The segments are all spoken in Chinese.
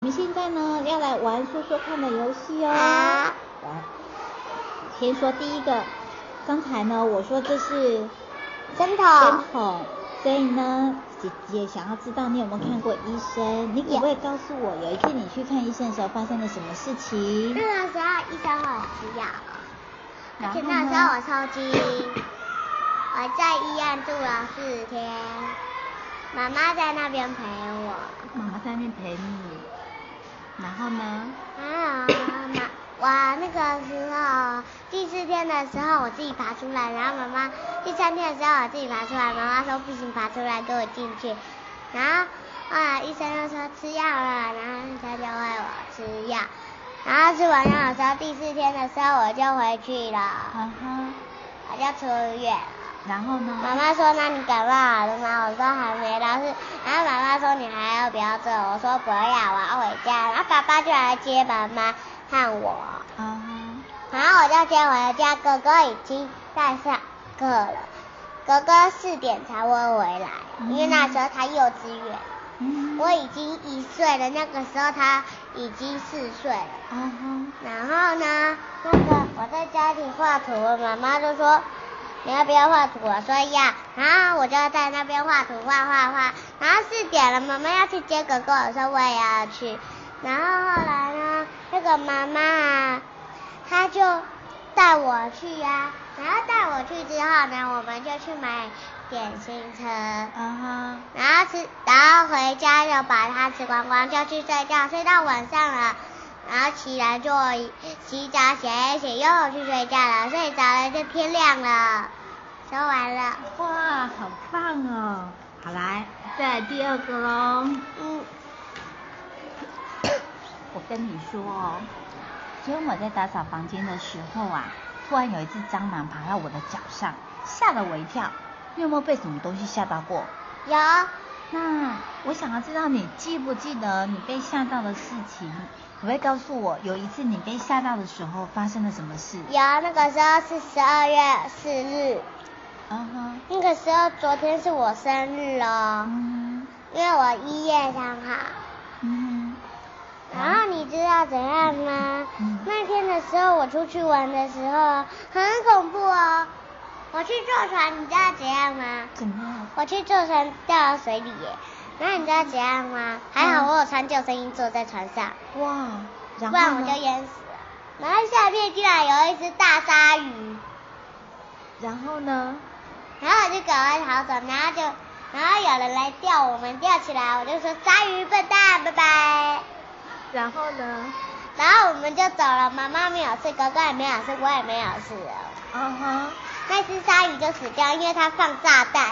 我们现在呢要来玩说说看的游戏哦。来，先说第一个，刚才呢我说这是针筒，所以呢姐姐想要知道你有没有看过医生，你可不可以告诉我有一次你去看医生的时候发生了什么事情？ 那个时候医生很吃药，而且那时候我抽筋，我在医院住了4天，妈妈在那边陪我。 妈妈在那边陪你，然后呢？ 我那个时候第4天的时候我自己爬出来，然后妈妈第3天的时候我自己爬出来，妈妈说不行爬出来给我进去，然后医生就说吃药了，然后他就喂我吃药，然后吃完药的时候第4天的时候我就回去了，我就出院了。 然后呢？ 妈妈说那你感冒好了吗？我说还没，然后妈妈说你还要不要这？我说不要，我要回家。然后爸爸就来接妈妈和我，然后我就接回家，哥哥已经在上课了，哥哥4点才会回来，因为那时候他幼稚园，我已经1岁了，那个时候他已经4岁了，然后呢，我在家里画图，妈妈就说你要不要画图？我说要，然后我就在那边画图画，然后4点了，妈妈要去接哥哥，我说我也要去，然后后来呢，那个妈妈她就带我去啊，然后带我去之后呢，我们就去买点心吃，然后回家就把它吃光光，就去睡觉，睡到晚上了。然后起来就洗澡写一写，又去睡觉了，睡着了就天亮了，说完了。 哇，好棒哦！好来，再来第2个咯。我跟你说哦，昨天我在打扫房间的时候啊，突然有一只蟑螂爬到我的脚上，吓了我一跳。你有没有被什么东西吓到过？ 有。 那我想要知道你记不记得你被吓到的事情，可不可以告诉我有一次你被吓到的时候发生了什么事？ 有，那个时候是12月4日。那个时候昨天是我生日哦。因为我1月3号。然后你知道怎样吗？那天的时候我出去玩的时候很恐怖哦。我去坐船，你知道怎样吗？ 怎么样？ 我去坐船掉到水里耶。然后你知道怎样吗？还好我有穿救生衣坐在船上。 哇！然后呢？ 不然我就淹死了。然后下面居然有一只大鲨鱼。 然后呢？ 然后我就赶快逃走，然后有人来钓我们，钓起来，我就说鲨鱼笨蛋，拜拜。 然后呢？ 然后我们就走了，妈妈没有事，哥哥也没有事，我也没有事了。那只鲨鱼就死掉，因为它放炸弹。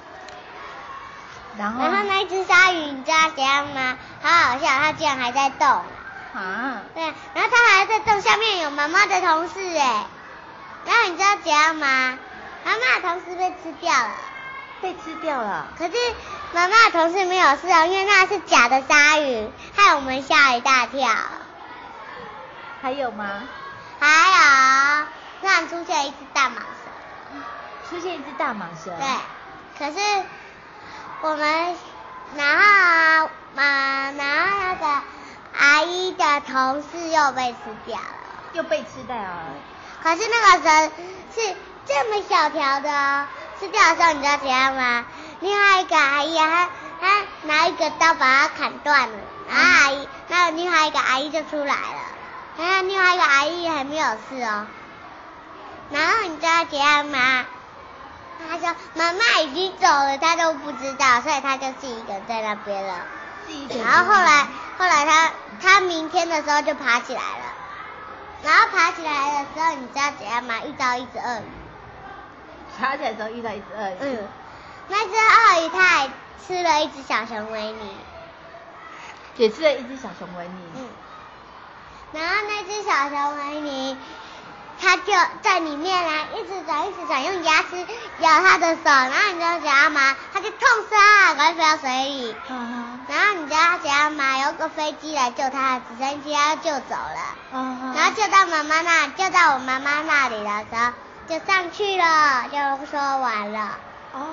然后那只鲨鱼你知道怎样吗？好好笑，它居然还在动。对，然后它还在动，下面有妈妈的同事哎。然后你知道怎样吗？妈妈的同事被吃掉了。 被吃掉了。 可是妈妈的同事没有事哦，因为那是假的鲨鱼，害我们吓一大跳。 还有吗？ 还有，突然出现一只大蟒蛇。 出现一只大蟒蛇。 对，可是我们，然后那个阿姨的同事又被吃掉了。 又被吃掉了。 可是那个蛇是这么小条的哦，吃掉的时候你知道怎样吗？另外一个阿姨她拿一个刀把它砍断了，然后另外一个阿姨就出来了，然后另外一个阿姨还没有事哦。然后你知道怎样吗？她说妈妈已经走了，她都不知道，所以她就自己一个人在那边了。然后后来她明天的时候就爬起来了。然后爬起来的时候，你知道怎样吗？遇到一只鳄鱼。 爬起来的时候遇到一只鳄鱼。 那只鳄鱼它还吃了一只小熊维尼。 也吃了一只小熊维尼。 然后那只小熊维尼，它就在里面啊，一直转，用牙齿咬它的手，然后你知道怎样吗？它就痛死了，赶快飞到水里。然后你知道怎样吗？有个飞机来救它，直升机它就走了。然后救到我妈妈那里的时候，就上去了，就说完了。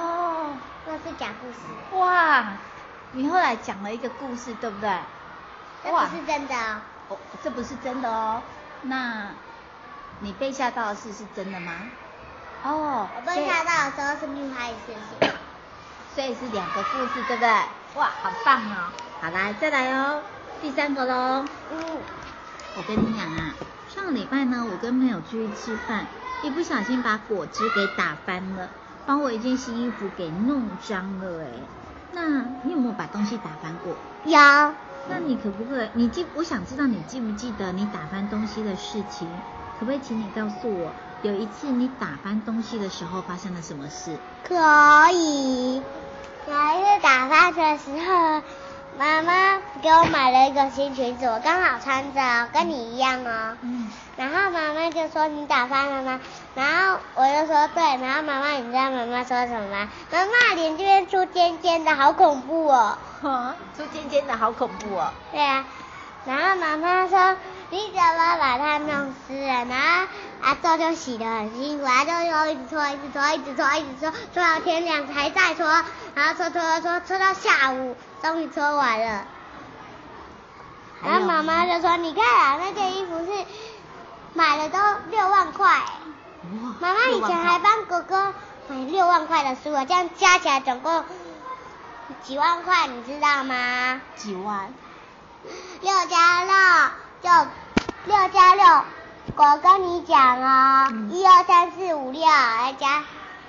那是讲故事。 哇，你后来讲了一个故事，对不对？ 这不是真的哦。 哦，这不是真的哦。那你被吓到的事是真的吗？哦， 我被吓到的时候是另外一件事情。 所以是2个故事，对不对？哇，好棒哦！好来，再来哦，第3个喽。我跟你讲啊，上个礼拜呢，我跟朋友出去吃饭，一不小心把果汁给打翻了，把我一件新衣服给弄脏了哎。那你有没有把东西打翻过？ 有。 那你可不可以？我想知道你记不记得你打翻东西的事情？可不可以请你告诉我，有一次你打翻东西的时候发生了什么事？ 可以。有一次打翻的时候，妈妈给我买了一个新裙子，我刚好穿着，跟你一样哦。然后妈妈就说你打翻了吗？然后我就说对，然后妈妈你知道妈妈说什么吗？妈妈脸这边出尖尖的，好恐怖哦。 出尖尖的好恐怖哦。 对啊，然后妈妈说你怎么把它弄湿了？然后阿周就洗得很辛苦，阿周就一直搓，搓到天亮还在搓，然后搓到下午，终于搓完了。然后妈妈就说你看啊，那件衣服是买了都6万块。哇！妈妈以前还帮哥哥买6万块的书啊，这样加起来总共几万块，你知道吗？ 几万 ？6加6就6加6，我跟你讲哦，1、2、3、4、5、6，再加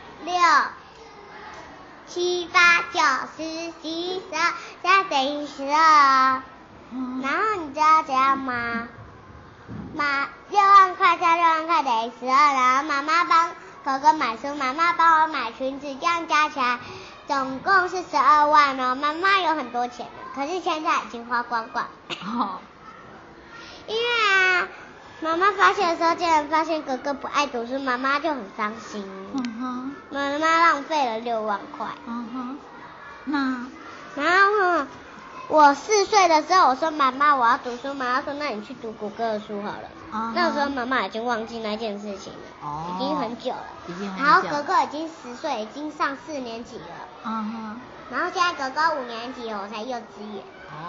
6、7、8、9、10、11、12，这样等于12。然后你知道怎样吗？6万块加6万块等于12，然后妈妈帮哥哥买书，妈妈帮我买裙子，这样加起来总共是12万哦。妈妈有很多钱的，可是现在已经花光光。因为啊，妈妈发现的时候，竟然发现哥哥不爱读书，妈妈就很伤心。妈妈浪费了6万块。然后我4岁的时候，我说妈妈我要读书，妈妈说那你去读谷歌的书好了。那时候妈妈已经忘记那件事情了，已经很久了。然后哥哥已经10岁，已经上4年级了。然后现在哥哥5年级了，我才幼稚园。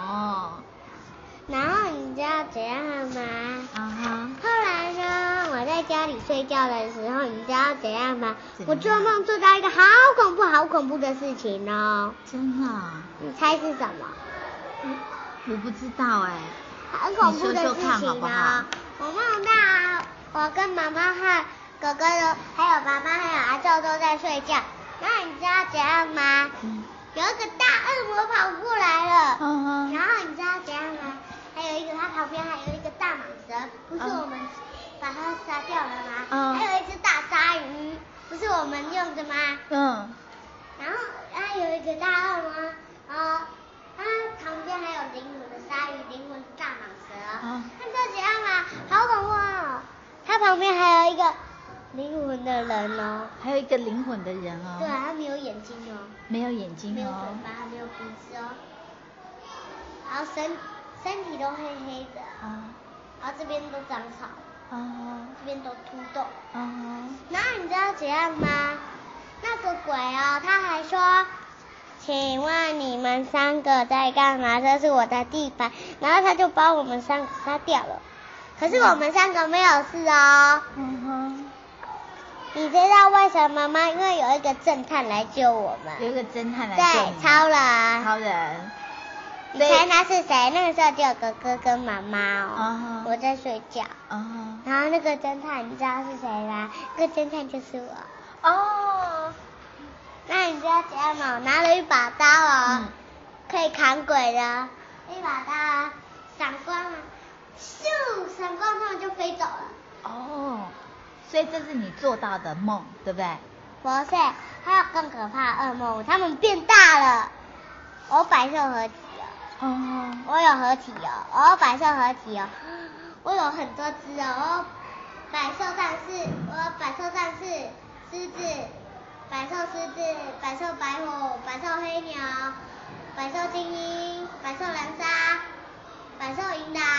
然后你知道怎样吗？后来呢，我在家里睡觉的时候，你知道怎样吗？我做梦做到一个好恐怖的事情哦。 真的？ 你猜是什么？ 我不知道哎。 很恐怖的事情哦。我梦到我跟妈妈和哥哥还有爸爸还有阿宙都在睡觉。然后你知道怎样吗？有一个大恶魔跑过来了。然后你知道怎样吗？它旁边还有一个大蟒蛇，不是我们把它杀掉了吗？还有一只大鲨鱼，不是我们用的吗？然后还有一个大恶魔，它旁边还有灵魂的鲨鱼，灵魂是大蟒蛇。看到怎样吗？好恐怖哦！它旁边还有一个灵魂的人哦。 还有一个灵魂的人哦。 对啊，它没有眼睛哦。 没有眼睛哦。 没有嘴巴，没有鼻子哦。然后身体都黑黑的，然后这边都长草，这边都秃豆。然后你知道怎样吗？那个鬼哦，他还说，请问你们3个在干嘛？这是我的地盘。然后他就把我们3个杀掉了。可是我们3个没有事哦。你知道为什么吗？因为有一个侦探来救我们。 有一个侦探来救你们。 对，超人。 超人。 你猜他是谁？那个时候只有哥哥跟妈妈哦。我在睡觉。然后那个侦探你知道是谁吗？那个侦探就是我。那你知道怎样吗？我拿了一把刀哦，可以砍鬼的，一把刀闪光了，咻，闪光他们就飞走了。 所以这是你做到的梦，对不对？ 不是，还有更可怕的噩梦，他们变大了。我百兽合体了。我有合体哦，我有百兽合体哦，我有很多只哦。百兽战士，我有百兽战士，狮子，百兽狮子，百兽白虎，百兽黑鸟，百兽精英，百兽蓝鲨，百兽银狼，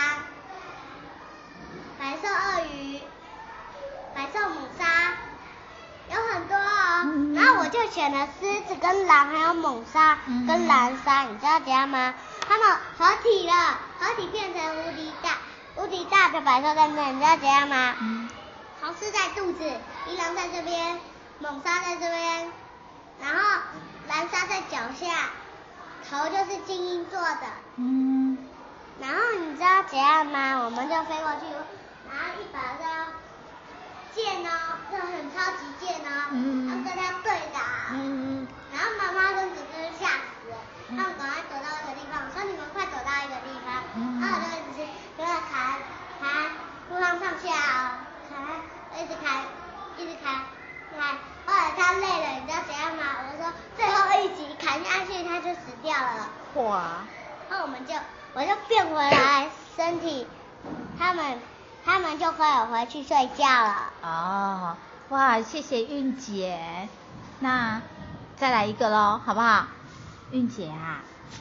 百兽鳄鱼，百兽母鲨，有很多哦。然后我我就选了狮子跟狼还有猛鲨跟蓝鲨，你知道怎样吗？他们合体了，合体变成无敌大的百兽战队，你知道怎样吗？红狮在肚子，一狼在这边，猛鲨在这边，然后蓝鲨在脚下，头就是精英做的。然后你知道怎样吗？我们就飞过去，拿一把剑哦，这很超级剑哦，然后跟他对打。然后妈妈跟哥哥吓死了，他们赶快躲到一个地方，我说你们快躲到一个地方，然后我就一直跟他砍，路上上下砍，一直砍。后来他累了，你知道怎样吗？我就说最后一集砍下去他就死掉了。 哇！ 然后我就变回来身体，他们就可以回去睡觉了。 哦，哇，谢谢韵姐。那再来一个咯，好不好？韵姐啊，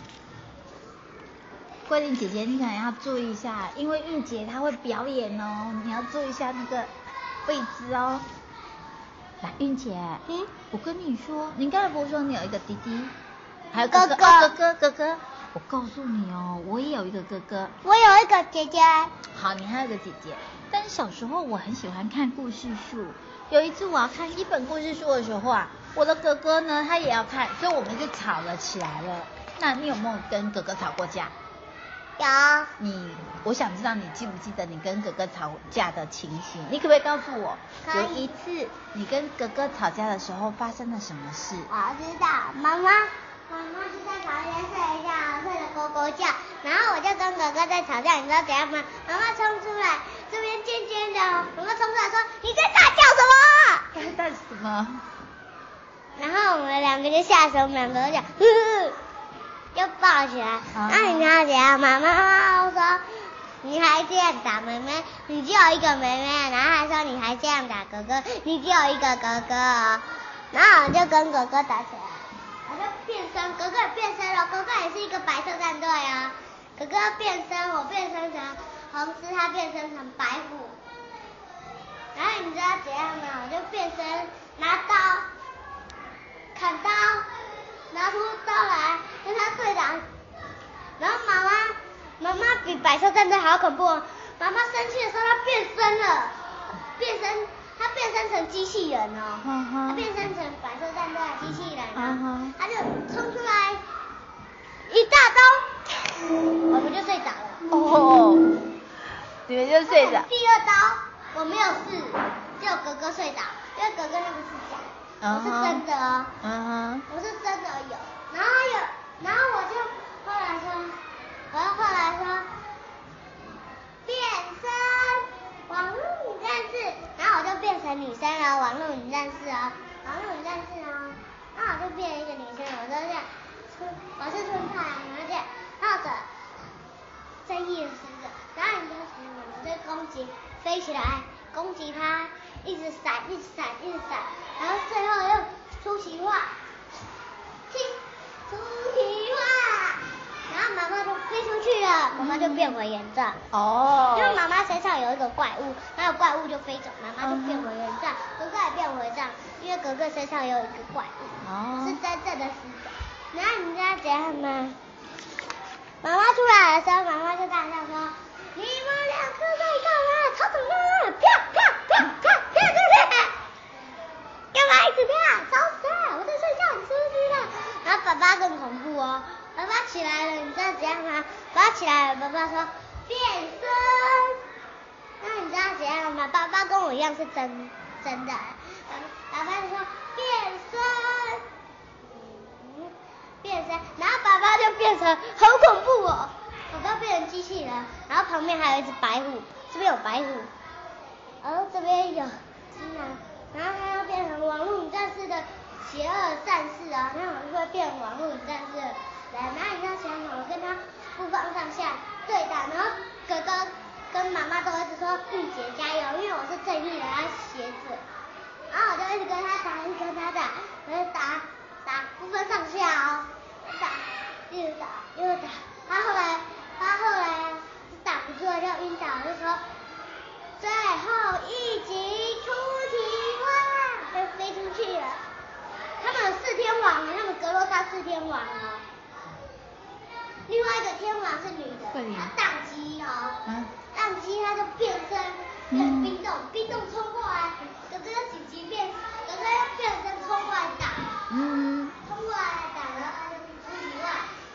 桂林姐姐你可能要注意一下，因为韵姐她会表演哦，你要注意一下那个位置哦。来，韵姐，我跟你说，你刚才不是说你有一个弟弟，还有哥哥？我告诉你哦，我也有一个哥哥。 我有一个姐姐。 好，你还有个姐姐。但是小时候我很喜欢看故事书，有一次我要看一本故事书的时候啊，我的哥哥呢他也要看，所以我们就吵了起来了。那你有没有跟哥哥吵过架？ 有。 我想知道你记不记得你跟哥哥吵架的情形？你可不可以告诉我，有一次你跟哥哥吵架的时候发生了什么事？ 我知道，妈妈是在房间睡觉，睡得咕咕叫，然后我就跟哥哥在吵架，你知道怎样吗？妈妈冲出来，这边尖尖的，妈妈冲出来说：“你在大叫什么？” 大什么？ 然后我们两个就吓死，我们两个就讲，就抱起来。你知道怎样吗？妈妈说：“你还这样打妹妹，你只有一个妹妹。”然后还说：“你还这样打哥哥，你只有一个哥哥。”然后我就跟哥哥打起来。我就变身，哥哥也变身了，哥哥也是一个白色战队啊。哥哥变身，我变身成红狮，他变身成白虎。然后你知道怎样吗？我就变身，拿刀，砍刀，拿出刀来跟他对打。然后妈妈比白色战队还要恐怖哦。妈妈生气的时候，她变身了，他变身成机器人哦，他变身成白色战队的机器人哦，他就冲出来一大刀，我们就睡着了。 你们就睡着。 第二刀我没有试，只有哥哥睡着，因为哥哥那个是假，我是真的哦。我是真的有，然后我就后来说变身网络女战士，然后我就变成女生了，网络女战士哦，然后我就变成一个女生，我就这样，我是春太阳，然后这样抱着正义的使者，然后你就我就攻击飞起来，攻击他，一直闪，然后最后又出奇化，然后妈妈就飞出去了，妈妈就变回原状。因为妈妈身上有一个怪物，然后怪物就飞走，妈妈就变回原状，哥哥也变回原状，因为哥哥身上有一个怪物，是真正的使者。然后你知道怎样吗？妈妈出来的时候，妈妈就大叫说：“你们两个在干嘛？吵什么？跳！干嘛一直跳？吵死了！我在睡觉，你知不知道？”然后爸爸更恐怖哦。爸爸起来了，你知道怎样吗？爸爸起来了，爸爸说变身。那你知道怎样吗？爸爸跟我一样是真的。爸爸就说变身，然后爸爸就变成好恐怖哦。爸爸变成机器人，然后旁边还有一只白虎，这边有白虎，然后这边有金狼，然后他要变成网络女战士的邪恶战士啊，那我就会变网络女战士。然后你知道怎样吗？我跟他不放上下对打，然后哥哥跟妈妈都一直说玉姐加油，因为我是正义的，他邪者。然后我就一直跟他打，我就打不分上下哦，一直打。他后来打不住了就晕倒，就说最后一集出题哇，就飞出去了。他他们有4天王，他们格洛萨4天王哦。另外一个天王是女的，她宕机哦，宕机她就变身变冰冻，冰冻冲过来，哥哥姐姐变，哥哥要变身冲过来打，冲过来打，然后他就出奇怪，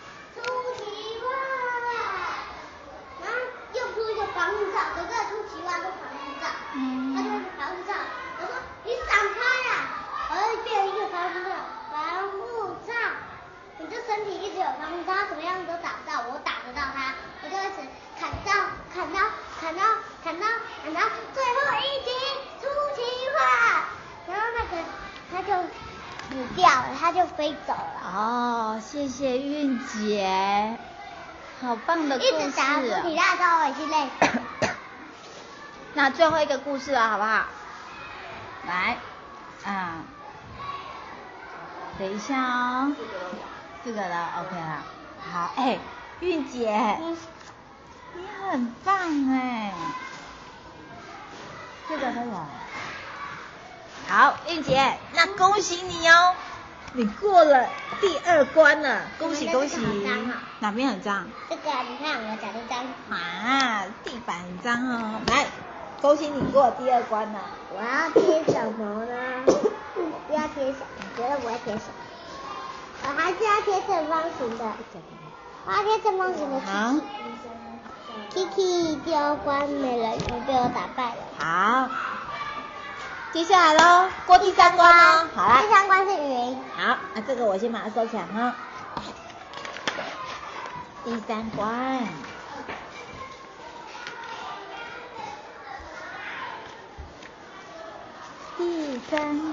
然后又出一个防护罩，哥哥出奇怪是防护罩，他就是防护罩，我说你闪开呀，我就变成一个防护罩，你这身体一直有防护罩，他怎么样都打不到我，打得到他，我就开始砍到最后一集出奇怪，然后那个他就死掉了，他就飞走了。 哦，谢谢韵姐，好棒的故事。 一直打出题大招，我已经累死了。 那最后一个故事了，好不好？来，等一下哦。这个了 ，OK 了。好，韵姐，你很棒哎。这个都有。好，韵姐，那恭喜你哦，你过了第2关了，恭喜恭喜。哪边很脏？ 这个你看我脚都脏。 地板很脏哦。来，恭喜你过了第2关了。 我要贴什么呢？我不要贴什么，我觉得我要贴什么？我还是要贴正方形的。我要贴正方形的。好。Kiki 第2关没人鱼被我打败了。 好。接下来咯，过第3关咯。好啦。 第3关是云。 好，那这个我先把它收起来哈。第3关。第3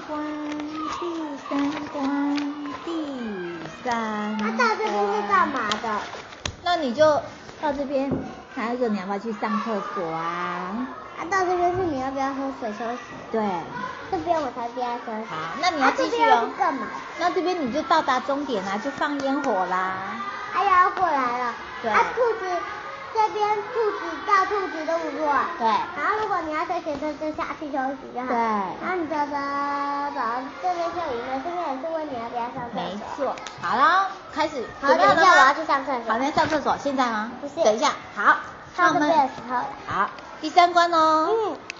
关。 他到这边是干嘛的？ 那你就到这边，还有一个你要不要去上厕所啊？ 到这边是你要不要喝水休息？ 对。 这边我才不要休息。 好，那你要继续哦。 这边是干嘛？ 那这边你就到达终点啦，就放烟火啦。 要过来了。 对。 兔子这边大兔子对不对？ 对。 然后如果你要休息，就下去休息就好。 对。 然后你走，这边就赢了，这边也是问你要不要上厕所。 没错。好了，开始。 好，等一下我要去上厕所。 好，那上厕所，现在吗？ 不是。 等一下，好。 上这边的时候。 好，第3关哦。